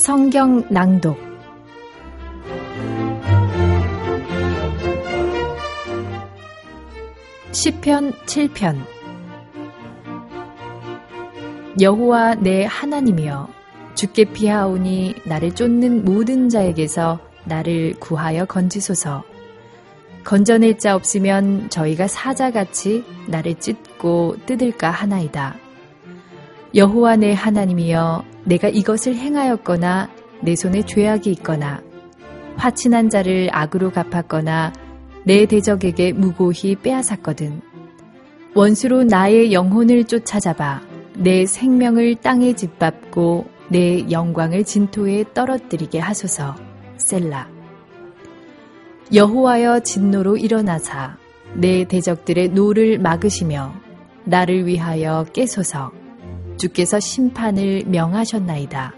성경 낭독 시편 7편. 여호와 내 하나님이여, 주께 피하오니 나를 쫓는 모든 자에게서 나를 구하여 건지소서. 건져낼 자 없으면 저희가 사자같이 나를 찢고 뜯을까 하나이다. 여호와 내 하나님이여, 내가 이것을 행하였거나 내 손에 죄악이 있거나 화친한 자를 악으로 갚았거나 내 대적에게 무고히 빼앗았거든. 원수로 나의 영혼을 쫓아잡아 내 생명을 땅에 짓밟고 내 영광을 진토에 떨어뜨리게 하소서. 셀라. 여호와여, 진노로 일어나사 내 대적들의 노를 막으시며 나를 위하여 깨소서. 주께서 심판을 명하셨나이다.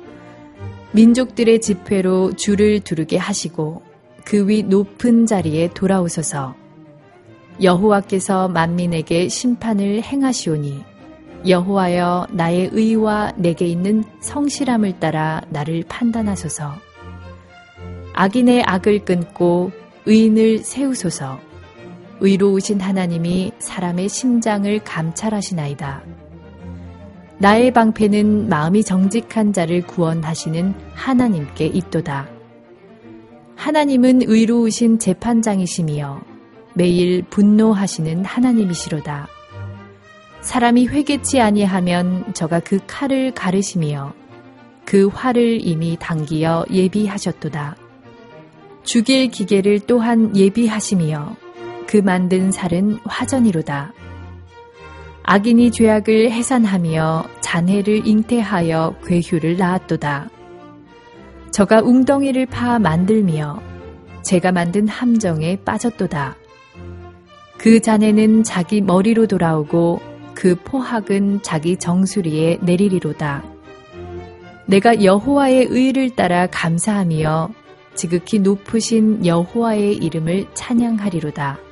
민족들의 집회로 주를 두르게 하시고 그 위 높은 자리에 돌아오소서. 여호와께서 만민에게 심판을 행하시오니 여호와여, 나의 의와 내게 있는 성실함을 따라 나를 판단하소서. 악인의 악을 끊고 의인을 세우소서. 의로우신 하나님이 사람의 심장을 감찰하시나이다. 나의 방패는 마음이 정직한 자를 구원하시는 하나님께 있도다. 하나님은 의로우신 재판장이시며 매일 분노하시는 하나님이시로다. 사람이 회개치 아니하면 저가 그 칼을 가르시며 그 활을 이미 당기어 예비하셨도다. 죽일 기계를 또한 예비하시며 그 만든 살은 화전이로다. 악인이 죄악을 해산하며 잔해를 잉태하여 괴휴를 낳았도다. 저가 웅덩이를 파 만들며 제가 만든 함정에 빠졌도다. 그 잔해는 자기 머리로 돌아오고 그 포학은 자기 정수리에 내리리로다. 내가 여호와의 의를 따라 감사하며 지극히 높으신 여호와의 이름을 찬양하리로다.